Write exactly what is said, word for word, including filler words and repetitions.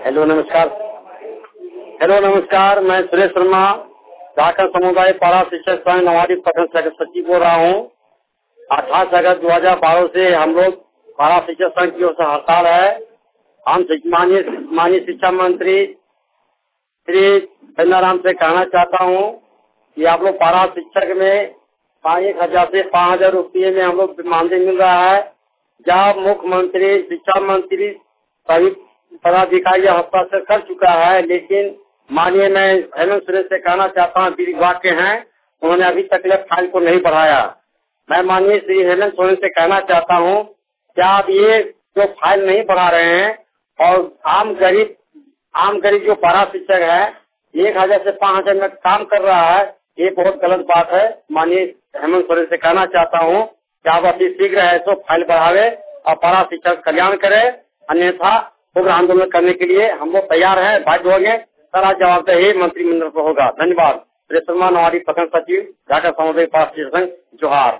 Hello नमस्कार। Hello नमस्कार, मैं सुरेश शर्मा, झारखंड समुदाय पारा शिक्षक संघ नवाड़ी प्रखंड शाखा सचिव बोल रहा हूँ। अट्ठाईस अगस्त दो हजार बारह से हम लोग पारा शिक्षक संघ की ओर से हड़ताल है। हम माननीय माननीय शिक्षा मंत्री श्री चंद्राराम से कहना चाहता हूँ कि आप लोग पारा शिक्षक में एक हजार से पाँच हजार रुपये में हम लोग मानदेय मिल रहा है। जब मुख्यमंत्री, शिक्षा मंत्री सभी पदाधिकारी हस्ताक्षर कर चुका है, लेकिन माननीय मैं हेमंत सुरेश से कहना चाहता हूँ, विभाग के हैं, उन्होंने अभी तक फाइल को नहीं बढ़ाया। मैं माननीय श्री हेमंत सोरेन से कहना चाहता हूँ, क्या आप ये जो फाइल नहीं बढ़ा रहे हैं और आम गरीब आम गरीब जो पारा शिक्षक है एक हजार से पाँच हजार में काम कर रहा है, ये बहुत गलत बात है। माननीय हेमंत सोरेन से कहना चाहता हूँ कि आप अति शीघ्र है तो फाइल बढ़ावे और पारा शिक्षक कल्याण करे, अन्यथा उग्र आंदोलन करने के लिए हम लोग तैयार हैं, बाध्य होंगे। सारा जवाबदेही मंत्रिमंडल पर होगा। धन्यवाद। सुरेश शर्मा, नवाड़ी प्रखंड सचिव, झारखंड समुदाय पारा शिक्षक संघ, जोहार।